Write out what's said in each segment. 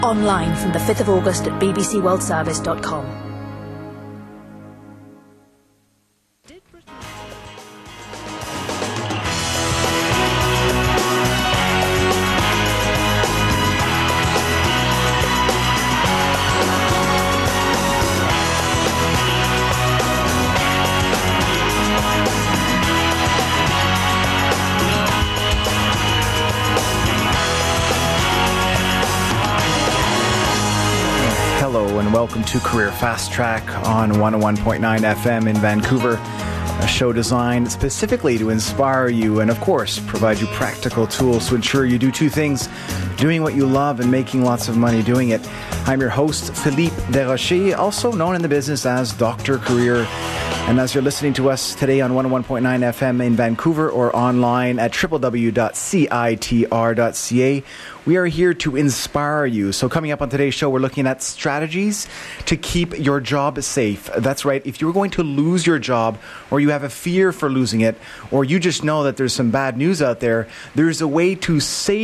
Online from the 5th of August at bbcworldservice.com. Welcome to Career Fast Track on 101.9 FM in Vancouver, a show designed specifically to inspire you and, of course, provide you practical tools to ensure you do two things: doing what you love and making lots of money doing it. I'm your host, Philippe Desrochers, also known in the business as Dr. Career. And as you're listening to us today on 101.9 FM in Vancouver or online at www.citr.ca, we are here to inspire you. So coming up on today's show, we're looking at strategies to keep your job safe. That's right. If you're going to lose your job, or you have a fear for losing it, or you just know that there's some bad news out there, there's a way to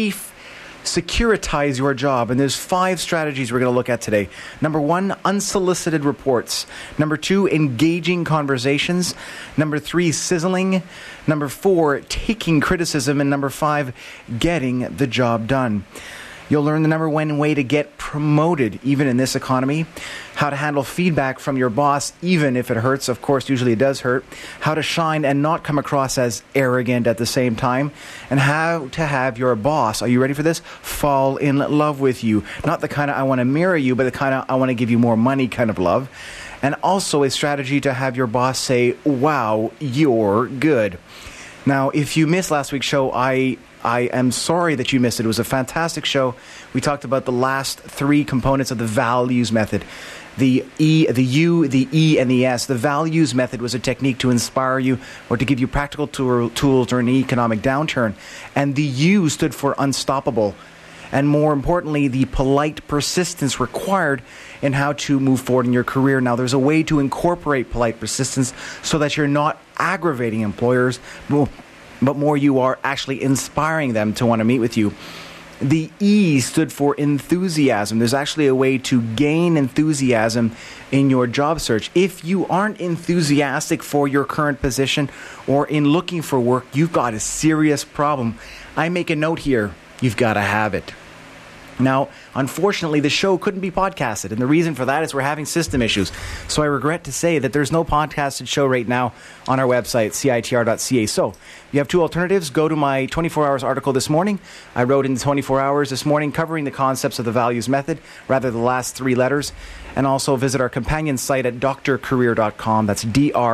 securitize your job. And there's 5 strategies we're going to look at today. Number 1, unsolicited reports. Number 2, engaging conversations. Number 3, sizzling. Number 4, taking criticism. And number 5, getting the job done. You'll learn the number 1 way to get promoted, even in this economy. How to handle feedback from your boss, even if it hurts. Of course, usually it does hurt. How to shine and not come across as arrogant at the same time. And how to have your boss, are you ready for this? Fall in love with you. Not the kind of I want to marry you, but the kind of I want to give you more money kind of love. And also a strategy to have your boss say, wow, you're good. Now, if you missed last week's show, I am sorry that you missed it. It was a fantastic show. We talked about the last 3 components of the values method. The E, the U, the E, and the S. The values method was a technique to inspire you or to give you practical tools during an economic downturn. And the U stood for unstoppable. And more importantly, the polite persistence required in how to move forward in your career. Now, there's a way to incorporate polite persistence so that you're not aggravating employers, but more you are actually inspiring them to want to meet with you. The E stood for enthusiasm. There's actually a way to gain enthusiasm in your job search. If you aren't enthusiastic for your current position or in looking for work, you've got a serious problem. I make a note here. You've got to have it. Now, unfortunately, the show couldn't be podcasted, and the reason for that is we're having system issues. So I regret to say that there's no podcasted show right now on our website, citr.ca. So you have 2 alternatives. Go to my 24 Hours article this morning. I wrote in the 24 Hours this morning covering the concepts of the values method, rather the last 3 letters, and also visit our companion site at drcareer.com. That's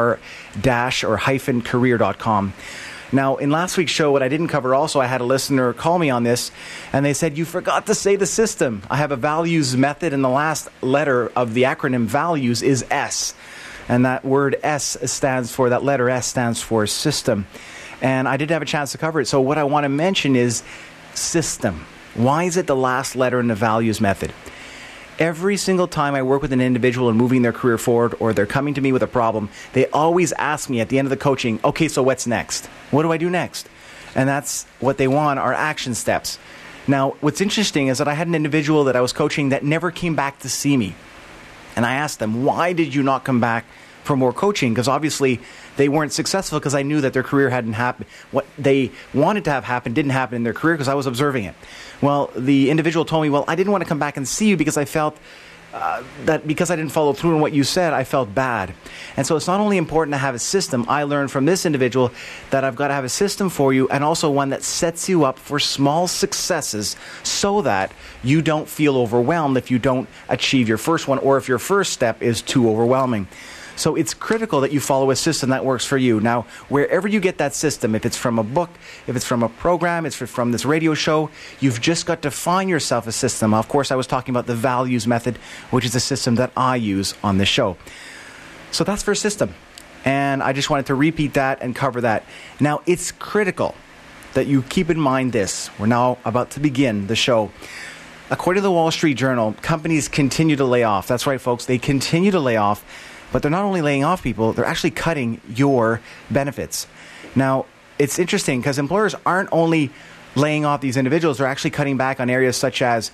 dr-career.com. Now, in last week's show, what I didn't cover also, I had a listener call me on this, and they said, you forgot to say the system. I have a values method, and the last letter of the acronym values is S. And that word S stands for, that letter S stands for system. And I didn't have a chance to cover it. So what I want to mention is system. Why is it the last letter in the values method? Every single time I work with an individual in moving their career forward, or they're coming to me with a problem, they always ask me at the end of the coaching, okay, so what's next? What do I do next? And that's what they want, are action steps. Now, what's interesting is that I had an individual that I was coaching that never came back to see me. And I asked them, why did you not come back for more coaching? Because obviously they weren't successful, because I knew that their career hadn't happened. What they wanted to have happen didn't happen in their career because I was observing it. Well, the individual told me, well, I didn't want to come back and see you because I felt that because I didn't follow through on what you said, I felt bad. And so it's not only important to have a system. I learned from this individual that I've got to have a system for you, and also one that sets you up for small successes so that you don't feel overwhelmed if you don't achieve your first one, or if your first step is too overwhelming. So it's critical that you follow a system that works for you. Now, wherever you get that system, if it's from a book, if it's from a program, it's from this radio show, you've just got to find yourself a system. Of course, I was talking about the values method, which is a system that I use on this show. So that's for a system. And I just wanted to repeat that and cover that. Now, it's critical that you keep in mind this. We're now about to begin the show. According to the Wall Street Journal, companies continue to lay off. That's right, folks. They continue to lay off. But they're not only laying off people, they're actually cutting your benefits. Now, it's interesting because employers aren't only laying off these individuals, they're actually cutting back on areas such as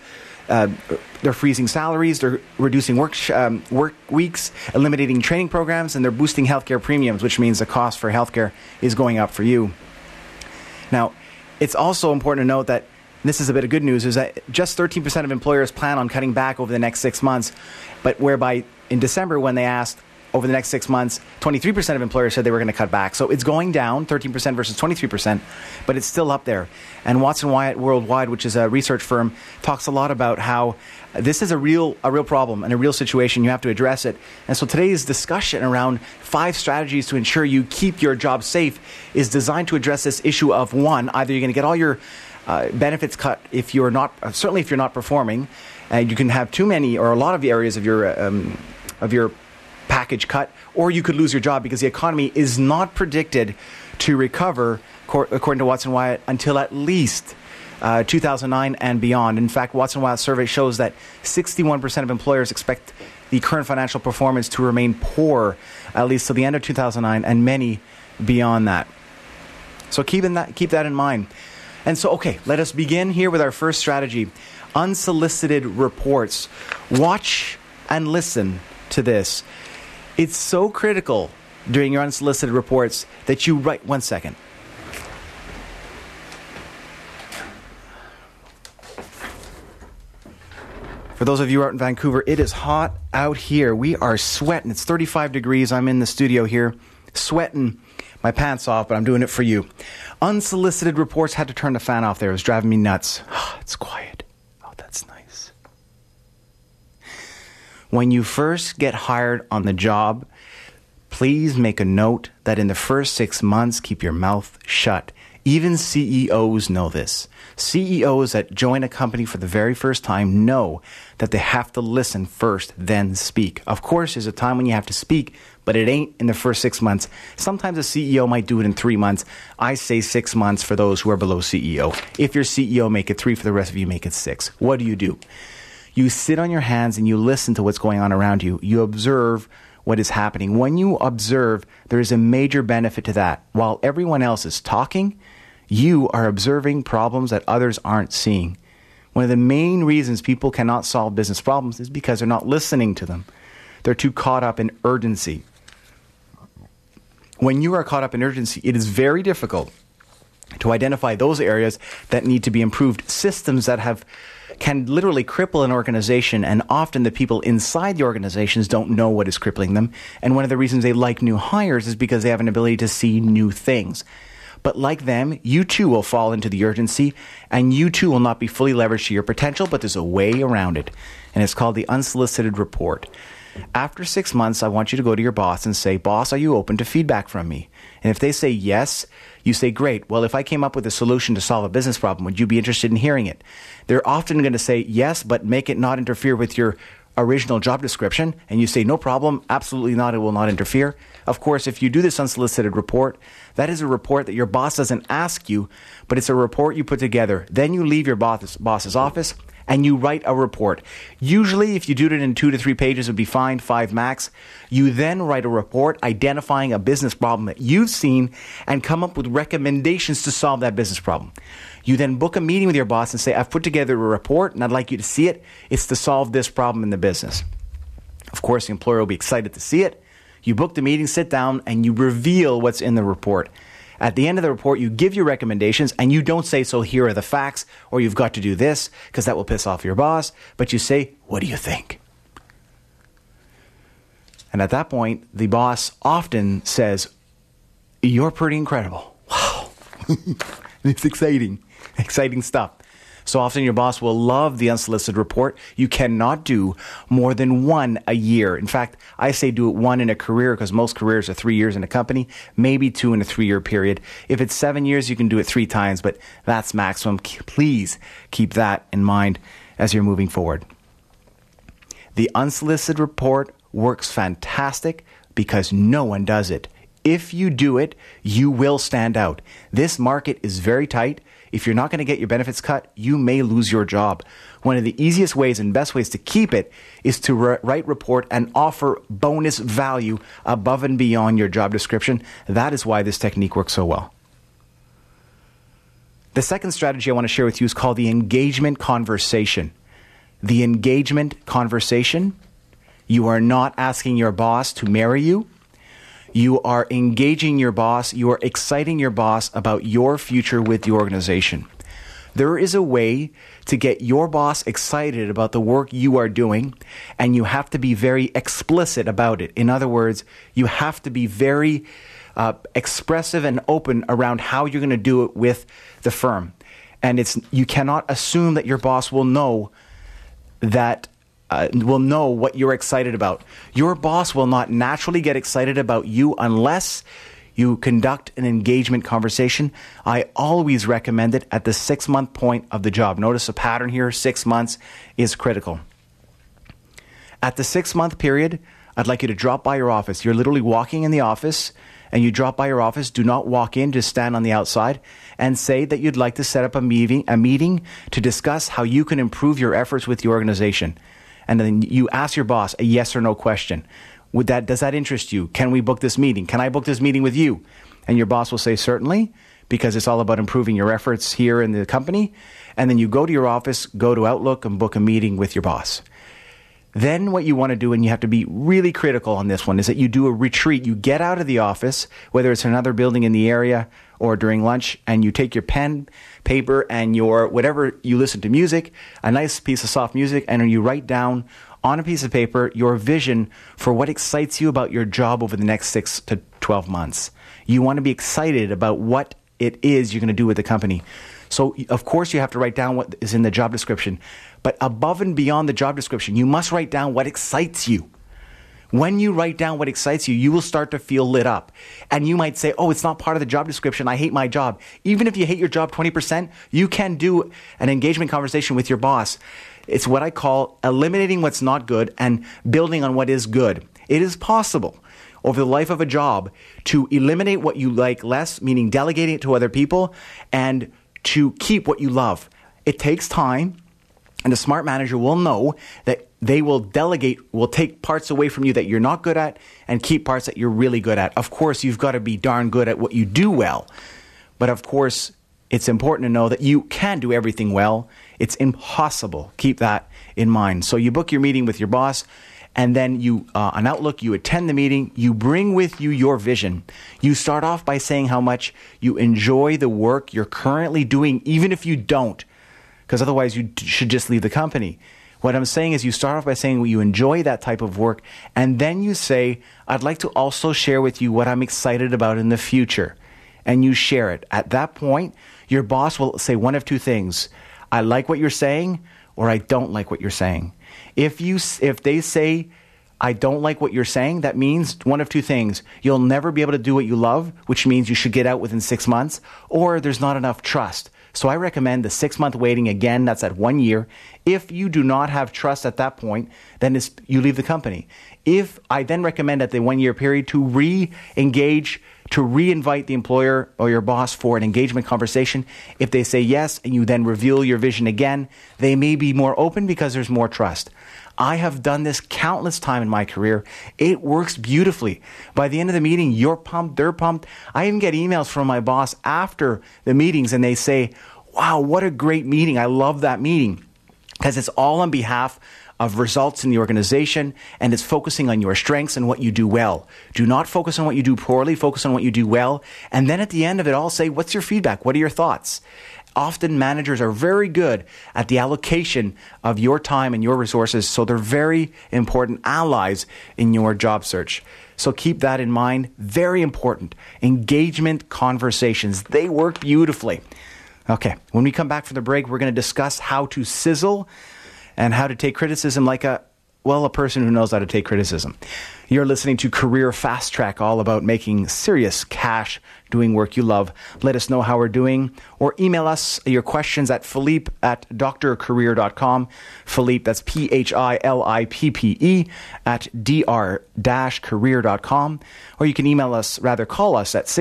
They're freezing salaries, they're reducing work weeks, eliminating training programs, and they're boosting healthcare premiums, which means the cost for healthcare is going up for you. Now, it's also important to note that this is a bit of good news, is that just 13% of employers plan on cutting back over the next 6 months, but whereby in December when they asked over the next 6 months, 23% of employers said they were going to cut back. So it's going down, 13% versus 23%, but it's still up there. And Watson Wyatt Worldwide, which is a research firm, talks a lot about how this is a real problem and a real situation. You have to address it. And so today's discussion around 5 strategies to ensure you keep your job safe is designed to address this issue of, one, either you're going to get all your benefits cut if you're not, certainly if you're not performing, and you can have too many or a lot of the areas of your package cut, or you could lose your job because the economy is not predicted to recover, according to Watson Wyatt, until at least 2009 and beyond. In fact, Watson Wyatt's survey shows that 61% of employers expect the current financial performance to remain poor at least till the end of 2009, and many beyond that. So keep that in mind. And so, okay, let us begin here with our first strategy, unsolicited reports. Watch and listen to this. It's so critical during your unsolicited reports that you write... One second. For those of you out in Vancouver, it is hot out here. We are sweating. It's 35 degrees. I'm in the studio here, sweating my pants off, but I'm doing it for you. Unsolicited reports. Had to turn the fan off there. It was driving me nuts. It's quiet. Oh, that's nice. When you first get hired on the job, please make a note that in the first 6 months, keep your mouth shut. Even CEOs know this. CEOs that join a company for the very first time know that they have to listen first, then speak. Of course, there's a time when you have to speak, but it ain't in the first 6 months. Sometimes a CEO might do it in 3 months. I say 6 months for those who are below CEO. If you're CEO, make it 3. For the rest of you, make it 6. What do? You sit on your hands and you listen to what's going on around you. You observe what is happening. When you observe, there is a major benefit to that. While everyone else is talking, you are observing problems that others aren't seeing. One of the main reasons people cannot solve business problems is because they're not listening to them. They're too caught up in urgency. When you are caught up in urgency, it is very difficult to identify those areas that need to be improved. Systems that can literally cripple an organization, and often the people inside the organizations don't know what is crippling them. And one of the reasons they like new hires is because they have an ability to see new things. But like them, you too will fall into the urgency, and you too will not be fully leveraged to your potential, but there's a way around it. And it's called the unsolicited report. After 6 months, I want you to go to your boss and say, "Boss, are you open to feedback from me?" And if they say yes, you say, "Great. Well, if I came up with a solution to solve a business problem, would you be interested in hearing it?" They're often going to say yes, but make it not interfere with your original job description. And you say, "No problem. Absolutely not. It will not interfere." Of course, if you do this unsolicited report, that is a report that your boss doesn't ask you, but it's a report you put together. Then you leave your boss's office and you write a report. Usually, if you do it in 2 to 3 pages, it would be fine, 5 max. You then write a report identifying a business problem that you've seen and come up with recommendations to solve that business problem. You then book a meeting with your boss and say, "I've put together a report and I'd like you to see it. It's to solve this problem in the business." Of course, the employer will be excited to see it. You book the meeting, sit down, and you reveal what's in the report. At the end of the report, you give your recommendations, and you don't say, "So here are the facts," or "You've got to do this," because that will piss off your boss. But you say, "What do you think?" And at that point, the boss often says, "You're pretty incredible." Wow. It's exciting stuff. So often your boss will love the unsolicited report. You cannot do more than 1 a year. In fact, I say do it 1 in a career, because most careers are 3 years in a company, maybe 2 in a 3-year period. If it's 7 years, you can do it 3 times, but that's maximum. Please keep that in mind as you're moving forward. The unsolicited report works fantastic because no one does it. If you do it, you will stand out. This market is very tight. If you're not going to get your benefits cut, you may lose your job. One of the easiest ways and best ways to keep it is to write report and offer bonus value above and beyond your job description. That is why this technique works so well. The second strategy I want to share with you is called the engagement conversation. the engagement conversation. You are not asking your boss to marry you. You are engaging your boss. You are exciting your boss about your future with the organization. There is a way to get your boss excited about the work you are doing, and you have to be very explicit about it. In other words, you have to be very expressive and open around how you're going to do it with the firm. And you cannot assume that your boss will know what you're excited about. Your boss will not naturally get excited about you unless you conduct an engagement conversation. I always recommend it at the 6-month point of the job. Notice a pattern here. 6 months is critical. At the 6-month period, I'd like you to drop by your office. You're literally walking in the office, and you drop by your office. Do not walk in, just stand on the outside and say that you'd like to set up a meeting to discuss how you can improve your efforts with the organization. And then you ask your boss a yes or no question. Does that interest you? Can we book this meeting? Can I book this meeting with you? And your boss will say, certainly, because it's all about improving your efforts here in the company. And then you go to your office, go to Outlook, and book a meeting with your boss. Then what you want to do, and you have to be really critical on this one, is that you do a retreat. You get out of the office, whether it's another building in the area or during lunch, and you take your pen, paper, and your whatever you listen to music, a nice piece of soft music, and you write down on a piece of paper your vision for what excites you about your job over the next 6 to 12 months. You want to be excited about what it is you're going to do with the company. So, of course, you have to write down what is in the job description. But above and beyond the job description, you must write down what excites you. When you write down what excites you, you will start to feel lit up. And you might say, oh, it's not part of the job description. I hate my job. Even if you hate your job 20%, you can do an engagement conversation with your boss. It's what I call eliminating what's not good and building on what is good. It is possible over the life of a job to eliminate what you like less, meaning delegating it to other people, and to keep what you love. It takes time, and a smart manager will know that they will take parts away from you that you're not good at and keep parts that you're really good at. Of course, you've got to be darn good at what you do well. But of course, it's important to know that you can do everything well. It's impossible. Keep that in mind. So you book your meeting with your boss, and then on Outlook, you attend the meeting. You bring with you your vision. You start off by saying how much you enjoy the work you're currently doing, even if you don't, because otherwise you should just leave the company. What I'm saying is you start off by saying you enjoy that type of work, and then you say, I'd like to also share with you what I'm excited about in the future. And you share it. At that point, your boss will say one of two things. I like what you're saying, or I don't like what you're saying. If they say, I don't like what you're saying, that means one of two things. You'll never be able to do what you love, which means you should get out within 6 months, or there's not enough trust. So I recommend the 6-month waiting. Again, that's at 1 year. If you do not have trust at that point, then you leave the company. I then recommend at the 1 year period to re-engage, to re-invite the employer or your boss for an engagement conversation. If they say yes, and you then reveal your vision again, they may be more open because there's more trust. I have done this countless time in my career. It works beautifully. By the end of the meeting, you're pumped, they're pumped. I even get emails from my boss after the meetings, and they say, wow, what a great meeting. I love that meeting. Because it's all on behalf of results in the organization, and it's focusing on your strengths and what you do well. Do not focus on what you do poorly, focus on what you do well. And then at the end of it all, say, what's your feedback? What are your thoughts? Often managers are very good at the allocation of your time and your resources, so they're very important allies in your job search. So keep that in mind. Very important. Engagement conversations. They work beautifully. Okay, when we come back from the break, we're going to discuss how to sizzle and how to take criticism like a person who knows how to take criticism. You're listening to Career Fast Track, all about making serious cash doing work you love. Let us know how we're doing, or email us your questions at Philippe@drcareer.com. Philippe, that's Philippe at dr-career.com. Or you can call us at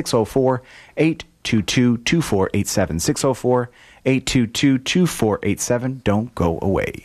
604-822-2487. 604-822-2487. Don't go away.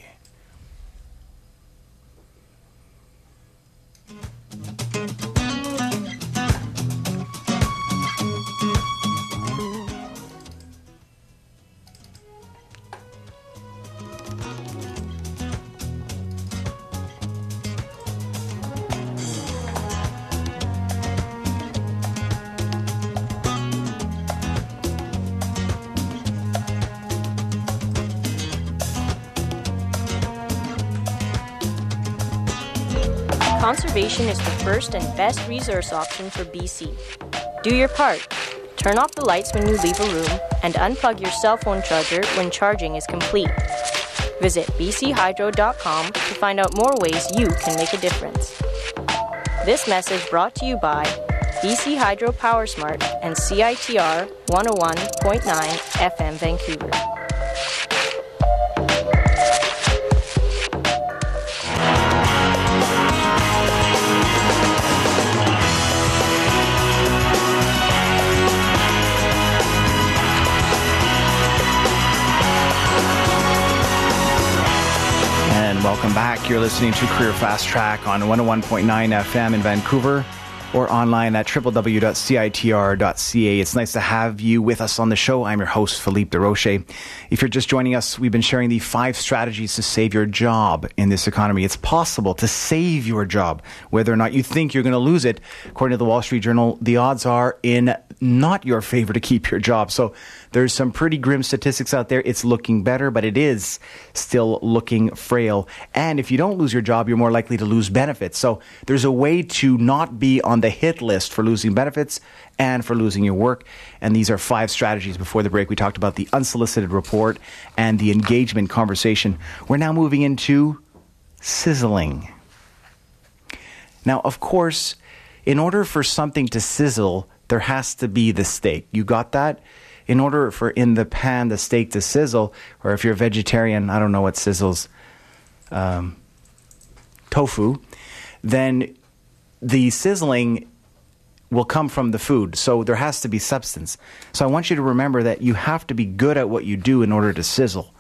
conservation is the first and best resource option for BC. Do your part. Turn off the lights when you leave a room and unplug your cell phone charger when charging is complete. Visit bchydro.com to find out more ways you can make a difference. This message brought to you by BC Hydro Power Smart and CITR 101.9 FM Vancouver. Welcome back. You're listening to Career Fast Track on 101.9 FM in Vancouver or online at www.citr.ca. It's nice to have you with us on the show. I'm your host, Philippe Desrochers. If you're just joining us, we've been sharing the 5 strategies to save your job in this economy. It's possible to save your job, whether or not you think you're going to lose it. According to the Wall Street Journal, the odds are in not your favor to keep your job. So there's some pretty grim statistics out there. It's looking better, but it is still looking frail. And if you don't lose your job, you're more likely to lose benefits. So there's a way to not be on the hit list for losing benefits and for losing your work. And these are 5 strategies. Before the break, we talked about the unsolicited report and the engagement conversation. We're now moving into sizzling. Now, of course, in order for something to sizzle, there has to be the steak. You got that? In order for in the pan the steak to sizzle, or if you're a vegetarian, I don't know what sizzles, tofu, then the sizzling will come from the food. So there has to be substance. So I want you to remember that you have to be good at what you do in order to sizzle.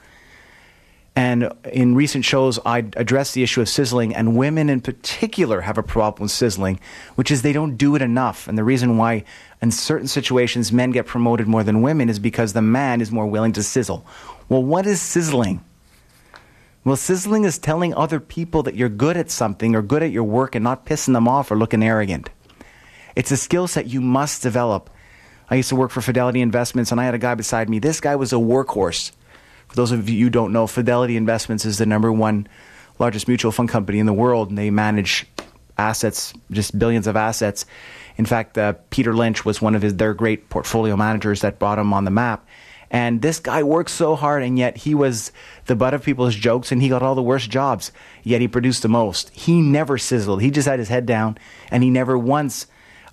And in recent shows, I addressed the issue of sizzling, and women in particular have a problem with sizzling, which is they don't do it enough. And the reason why in certain situations men get promoted more than women is because the man is more willing to sizzle. Well, what is sizzling? Well, sizzling is telling other people that you're good at something or good at your work and not pissing them off or looking arrogant. It's a skill set you must develop. I used to work for Fidelity Investments, and I had a guy beside me. This guy was a workhorse. For those of you who don't know, Fidelity Investments is the #1 largest mutual fund company in the world, and they manage assets, just billions of assets. In fact, Peter Lynch was one of their great portfolio managers that brought him on the map. And this guy worked so hard, and yet he was the butt of people's jokes, and he got all the worst jobs, yet he produced the most. He never sizzled. He just had his head down, and he never once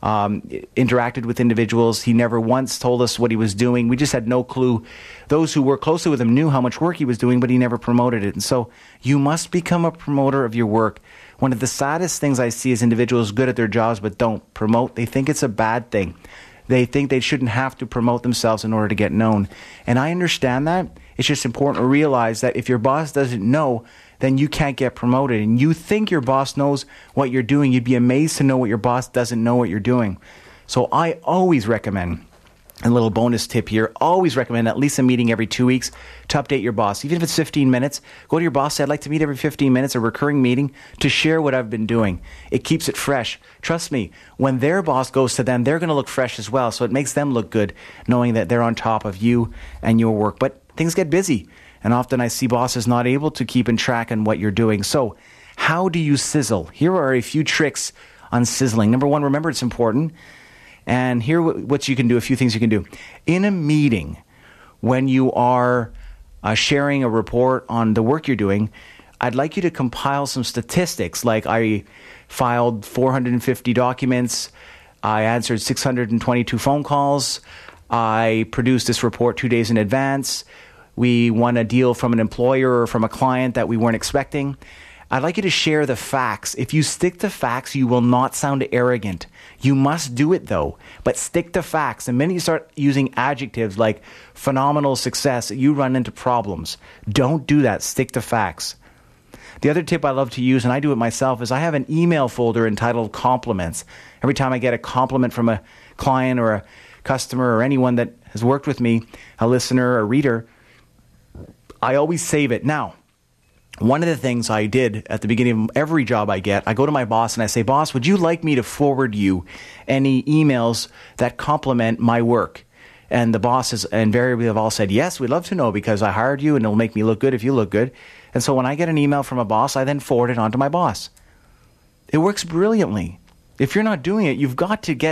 interacted with individuals. He never once told us what he was doing. We just had no clue. Those who worked closely with him knew how much work he was doing, but he never promoted it. And so you must become a promoter of your work. One of the saddest things I see is individuals good at their jobs but don't promote. They think it's a bad thing. They think they shouldn't have to promote themselves in order to get known. And I understand that. It's just important to realize that if your boss doesn't know, then you can't get promoted. And you think your boss knows what you're doing. You'd be amazed to know what your boss doesn't know what you're doing. So I always recommend, a little bonus tip here, always recommend at least a meeting every 2 weeks to update your boss. Even if it's 15 minutes, go to your boss, say, I'd like to meet every 15 minutes, a recurring meeting to share what I've been doing. It keeps it fresh. Trust me, when their boss goes to them, they're going to look fresh as well. So it makes them look good knowing that they're on top of you and your work. But things get busy. And often I see bosses not able to keep in track on what you're doing. So how do you sizzle? Here are a few tricks on sizzling. Number 1, remember it's important. And here what you can do, a few things you can do. In a meeting, when you are sharing a report on the work you're doing, I'd like you to compile some statistics. Like I filed 450 documents. I answered 622 phone calls. I produced this report 2 days in advance. We won a deal from an employer or from a client that we weren't expecting. I'd like you to share the facts. If you stick to facts, you will not sound arrogant. You must do it though, but stick to facts. The minute you start using adjectives like phenomenal success, you run into problems. Don't do that. Stick to facts. The other tip I love to use, and I do it myself, is I have an email folder entitled compliments. Every time I get a compliment from a client or a customer or anyone that has worked with me, a listener, a reader, I always save it. Now, one of the things I did at the beginning of every job I get, I go to my boss and I say, boss, would you like me to forward you any emails that compliment my work? And the bosses invariably have all said, yes, we'd love to know because I hired you and it'll make me look good if you look good. And so when I get an email from a boss, I then forward it on to my boss. It works brilliantly. If you're not doing it, you've got to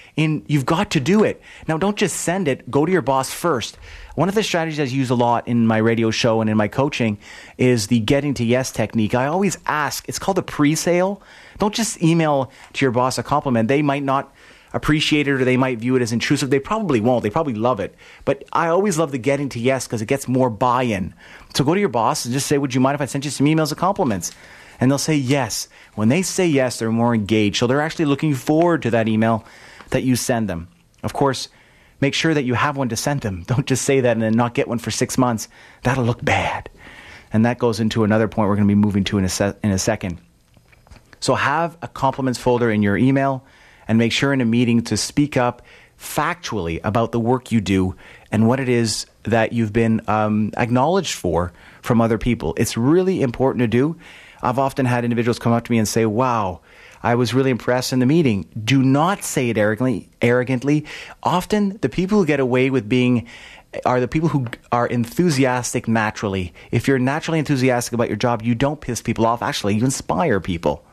do it. Now, don't just send it. Go to your boss first. One of the strategies I use a lot in my radio show and in my coaching is the getting to yes technique. I always ask, it's called a pre-sale. Don't just email to your boss a compliment. They might not appreciate it, or they might view it as intrusive. They probably won't. They probably love it. But I always love the getting to yes because it gets more buy-in. So go to your boss and just say, would you mind if I sent you some emails of compliments? And they'll say yes. When they say yes, they're more engaged. So they're actually looking forward to that email that you send them. Of course, make sure that you have one to send them. Don't just say that and then not get one for 6 months. That'll look bad. And that goes into another point we're going to be moving to in a second. So have a compliments folder in your email and make sure in a meeting to speak up factually about the work you do and what it is that you've been acknowledged for from other people. It's really important to do. I've often had individuals come up to me and say, wow, I was really impressed in the meeting. Do not say it arrogantly. Often the people who get away with being are the people who are enthusiastic naturally. If you're naturally enthusiastic about your job, you don't piss people off. Actually, you inspire people.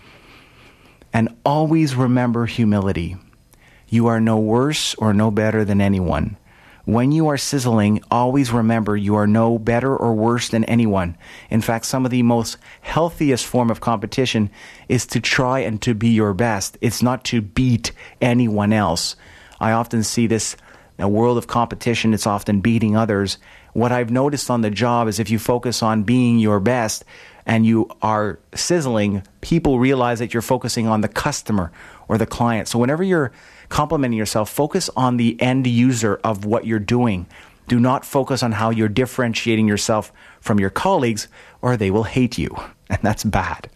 And always remember humility. You are no worse or no better than anyone. When you are sizzling, always remember you are no better or worse than anyone. In fact, some of the most healthiest form of competition is to try and to be your best. It's not to beat anyone else. I often see this, a world of competition, it's often beating others. What I've noticed on the job is if you focus on being your best and you are sizzling, people realize that you're focusing on the customer or the client. So whenever you're complimenting yourself, focus on the end user of what you're doing. Do not focus on how you're differentiating yourself from your colleagues, or they will hate you. And that's bad.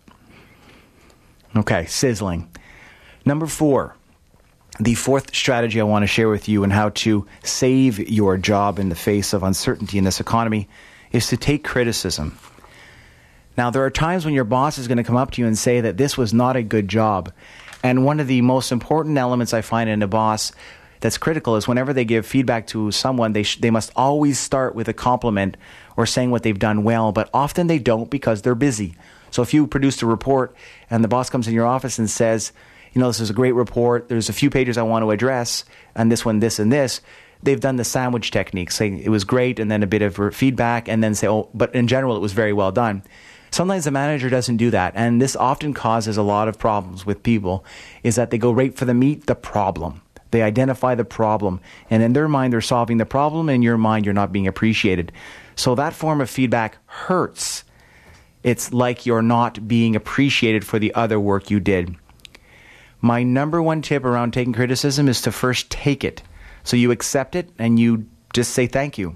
Okay, sizzling. Number 4, the fourth strategy I want to share with you and how to save your job in the face of uncertainty in this economy is to take criticism. Now, there are times when your boss is going to come up to you and say that this was not a good job. And one of the most important elements I find in a boss that's critical is whenever they give feedback to someone, they must always start with a compliment or saying what they've done well, but often they don't because they're busy. So if you produced a report and the boss comes in your office and says, you know, this is a great report, there's a few pages I want to address, and this one, this, and this, they've done the sandwich technique, saying it was great and then a bit of feedback and then say, oh, but in general, it was very well done. Sometimes the manager doesn't do that, and this often causes a lot of problems with people, is that they go right for the meat, the problem. They identify the problem, and in their mind, they're solving the problem, and in your mind, you're not being appreciated. So that form of feedback hurts. It's like you're not being appreciated for the other work you did. My number one tip around taking criticism is to first take it. So you accept it, and you just say thank you.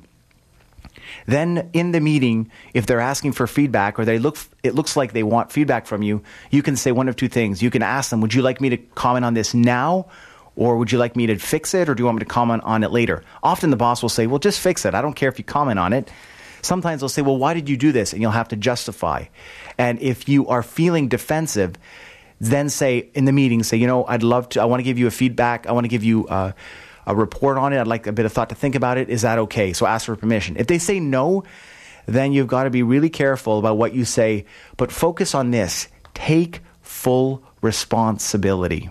Then in the meeting, if they're asking for feedback or it looks like they want feedback from you, you can say one of two things. You can ask them, would you like me to comment on this now? Or would you like me to fix it? Or do you want me to comment on it later? Often the boss will say, well, just fix it. I don't care if you comment on it. Sometimes they'll say, well, why did you do this? And you'll have to justify. And if you are feeling defensive, then say in the meeting, say, you know, I want to give you a feedback. I want to give you a report on it. I'd like a bit of thought to think about it. Is that okay? So ask for permission. If they say no, then you've got to be really careful about what you say, but focus on this. Take full responsibility.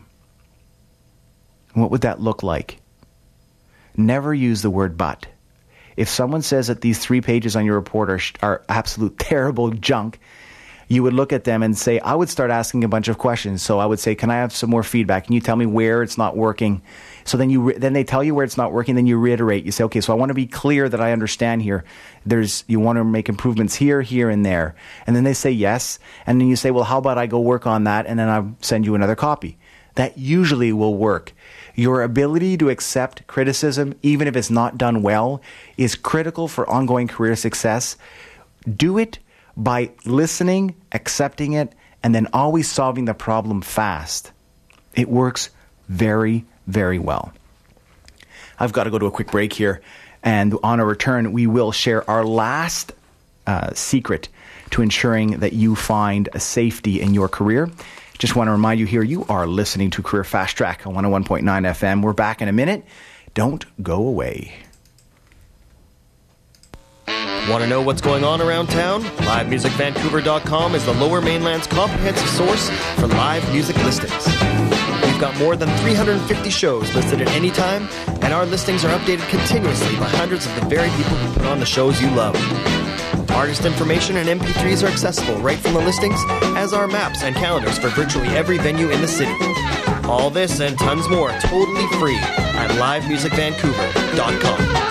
What would that look like? Never use the word but. If someone says that these 3 pages on your report are absolute terrible junk, you would look at them and say, I would start asking a bunch of questions. So I would say, can I have some more feedback? Can you tell me where it's not working? So then then they tell you where it's not working, then you reiterate. You say, okay, so I want to be clear that I understand here. You want to make improvements here, here, and there. And then they say yes. And then you say, well, how about I go work on that and then I'll send you another copy. That usually will work. Your ability to accept criticism, even if it's not done well, is critical for ongoing career success. Do it by listening, accepting it, and then always solving the problem fast. It works very, very well. I've got to go to a quick break here, and on a return, we will share our last secret to ensuring that you find a safety in your career. Just want to remind you here, you are listening to Career Fast Track on 101.9 FM. We're back in a minute. Don't go away. Want to know what's going on around town? LiveMusicVancouver.com is the Lower Mainland's comprehensive source for live music listings. We've got more than 350 shows listed at any time, and our listings are updated continuously by hundreds of the very people who put on the shows you love. Artist information and MP3s are accessible right from the listings, as are maps and calendars for virtually every venue in the city. All this and tons more totally free at LiveMusicVancouver.com.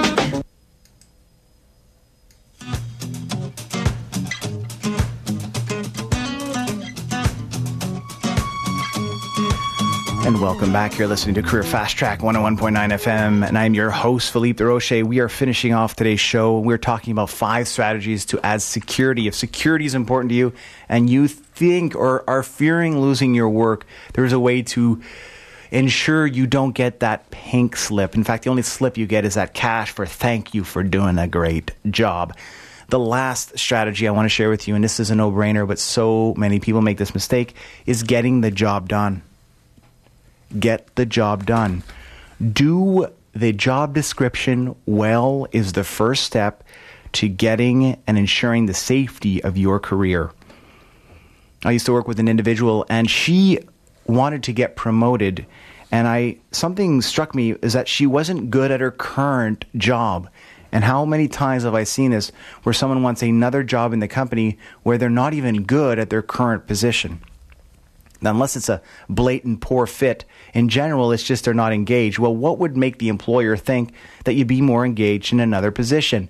And welcome back. You're listening to Career Fast Track 101.9 FM, and I'm your host, Philippe Desrochers. We are finishing off today's show. We're talking about 5 strategies to add security. If security is important to you and you think or are fearing losing your work, there's a way to ensure you don't get that pink slip. In fact, the only slip you get is that cash for thank you for doing a great job. The last strategy I want to share with you, and this is a no-brainer, but so many people make this mistake, is getting the job done. Get the job done. Do the job description well is the first step to getting and ensuring the safety of your career. I used to work with an individual, and she wanted to get promoted, and something struck me is that she wasn't good at her current job. And how many times have I seen this where someone wants another job in the company where they're not even good at their current position? Now, unless it's a blatant poor fit, in general, it's just they're not engaged. Well, what would make the employer think that you'd be more engaged in another position?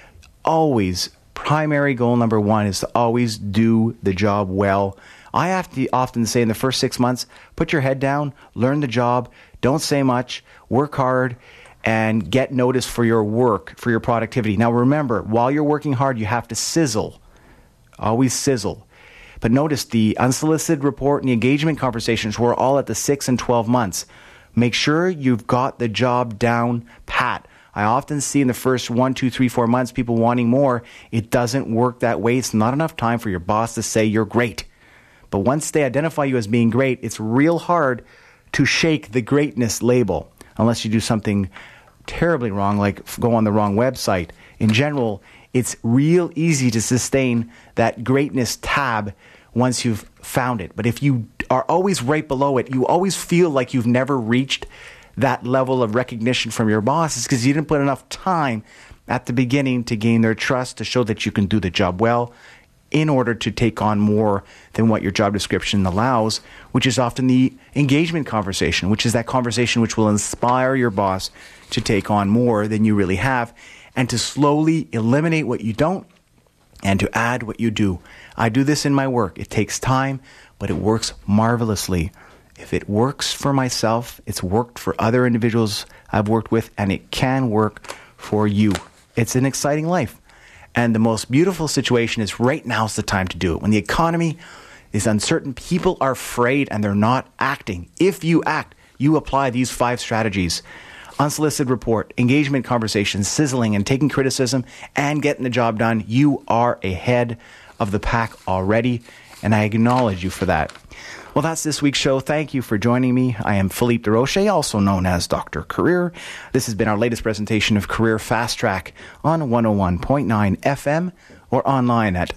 Always, primary goal number 1 is to always do the job well. I have to often say in the first 6 months, put your head down, learn the job, don't say much, work hard, and get notice for your work, for your productivity. Now, remember, while you're working hard, you have to sizzle. Always sizzle. But notice the unsolicited report and the engagement conversations were all at the 6 and 12 months. Make sure you've got the job down pat. I often see in the first 1, 2, 3, 4 months people wanting more. It doesn't work that way. It's not enough time for your boss to say you're great. But once they identify you as being great, it's real hard to shake the greatness label unless you do something terribly wrong, like go on the wrong website. In general, it's real easy to sustain that greatness tab once you've found it. But if you are always right below it, you always feel like you've never reached that level of recognition from your boss. It's because you didn't put enough time at the beginning to gain their trust, to show that you can do the job well in order to take on more than what your job description allows, which is often the engagement conversation, which is that conversation which will inspire your boss to take on more than you really have, and to slowly eliminate what you don't and to add what you do. I do this in my work. It takes time, but it works marvelously. If it works for myself, it's worked for other individuals I've worked with, and it can work for you. It's an exciting life. And the most beautiful situation is right now's the time to do it. When the economy is uncertain, people are afraid and they're not acting. If you act, you apply these 5 strategies. Unsolicited report, engagement conversations, sizzling and taking criticism, and getting the job done. You are ahead of the pack already, and I acknowledge you for that. Well, that's this week's show. Thank you for joining me. I am Philippe Desrochers, also known as Dr. Career. This has been our latest presentation of Career Fast Track on 101.9 FM or online at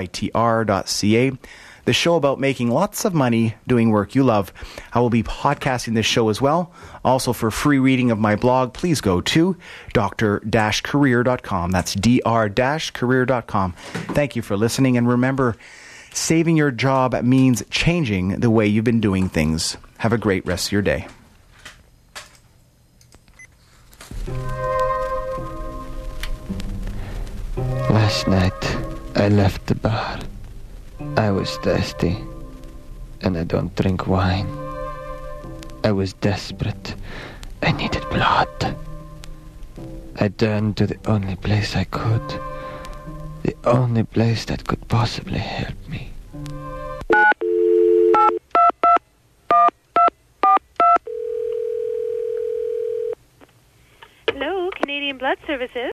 citr.ca. The show about making lots of money doing work you love. I will be podcasting this show as well. Also, for free reading of my blog, please go to dr-career.com. That's dr-career.com. Thank you for listening, and remember, saving your job means changing the way you've been doing things. Have a great rest of your day. Last night, I left the bar. I was thirsty, and I don't drink wine. I was desperate. I needed blood. I turned to the only place I could. The only place that could possibly help me. Hello, Canadian Blood Services.